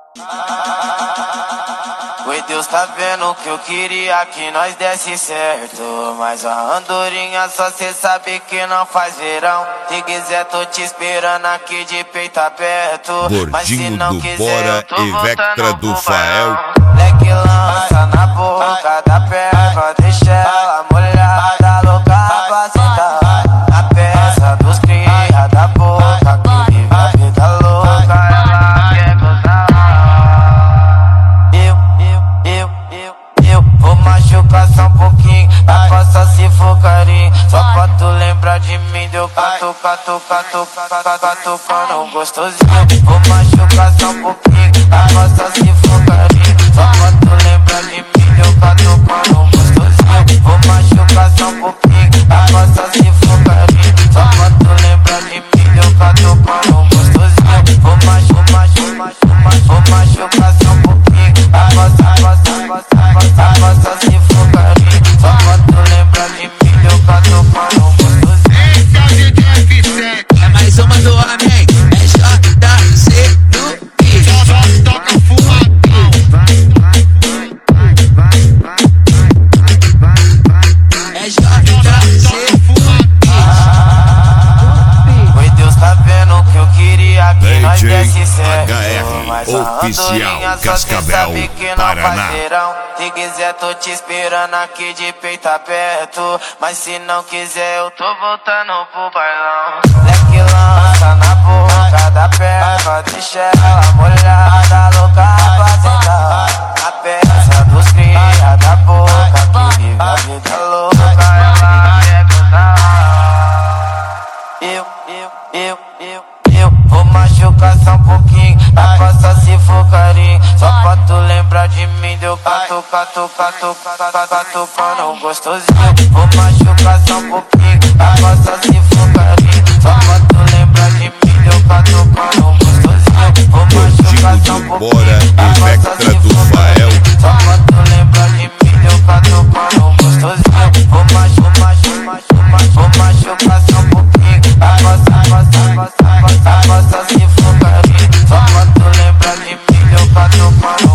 Oi, Deus tá vendo que eu queria que nós desse certo, mas a andorinha só cê sabe que não faz verão. Se quiser tô te esperando aqui de peito aberto, mas se não do quiser Bora eu tô e Vectra do Fael. Leque lança na boca da perna, deixa ela molhada, louca pra sentar. Na peça dos cria da boca, que vive a vida louca, ela quer gozar. Eu vou machucar só um pouquinho, a faça se for carinho. Só pra tu lembrar de mim, deu catucando gostosinho. Vou machucar só um pouquinho, a faça se for carinho. Só pra tu lembrar de mim, deu catucando gostosinho. Vou machucar só um pouquinho, a faça se for carinho. Só pra tu lembrar de mim, deu catucando gostosinho. Vou machucar só um pouquinho, a faça se for carinho. Só pra tu lembrar de mim, deu catucando gostosinho. Esse é o DJ F7. É mais uma do homem, é JC no beat. Só toca fumadão. É JC Oi, Deus tá vendo que eu queria que nós DJ desse certo, HR mas a Oficial, andorinha só cê Cascavel, sabe que não Paraná. faz verão. Se quiser tô te esperando aqui de peito aberto, mas se não quiser eu tô voltando pro bailão. Leque lança na boca da perna, deixa ela molhada, louca pra sentar. Na peça dos cria da boca, que vive a vida louca, ela quer gozar. Eu vou machucar só um pouquinho, a faça se for carinho. Só pra tu lembrar de mim, deu catucando gostosinho. Vou machucar só um pouquinho, a faça se for carinho. Só pra tu lembrar de mim, deu catucando gostosinho. Vou machucar só um pouquinho, Bora e a faça Vectra se do for Fael. carinho. Só pra tu lembrar de mim, deu catucando gostosinho. Vou machucar só um pouquinho, a faça se for carinho. Só pra tu lembrar de mim, deu catucando.